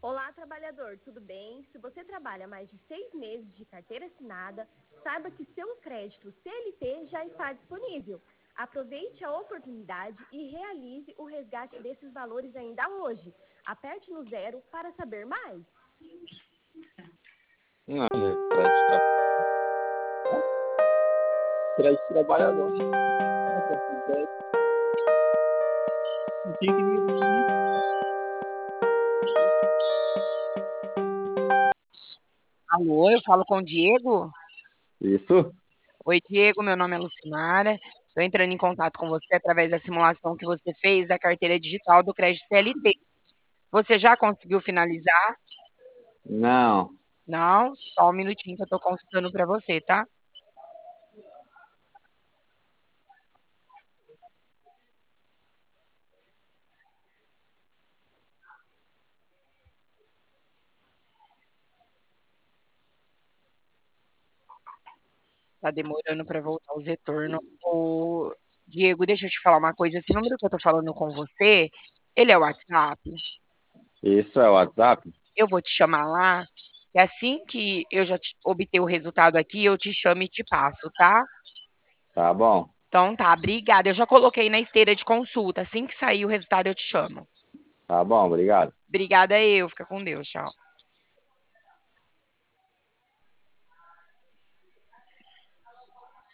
Olá, trabalhador, tudo bem? Se você trabalha mais de 6 meses de carteira assinada, saiba que seu crédito CLT já está disponível. Aproveite a oportunidade e realize o resgate desses valores ainda hoje. Aperte no 0 para saber mais. Não, crédito trabalhador. Alô, eu falo com o Diego? Isso? Oi, Diego, meu nome é Lucimara. Estou entrando em contato com você através da simulação que você fez da carteira digital do crédito CLT. Você já conseguiu finalizar? Não. Não? Só um minutinho que eu estou consultando para você, tá? Tá demorando para voltar os retornos. Ô, Diego, deixa eu te falar uma coisa. Esse número que eu estou falando com você, ele é o WhatsApp? Isso é o WhatsApp? Eu vou te chamar lá. E assim que eu já obter o resultado aqui, eu te chamo e te passo, tá? Tá bom. Então tá, obrigada. Eu já coloquei na esteira de consulta. Assim que sair o resultado, eu te chamo. Tá bom, obrigado. Obrigada eu. Fica com Deus. Tchau.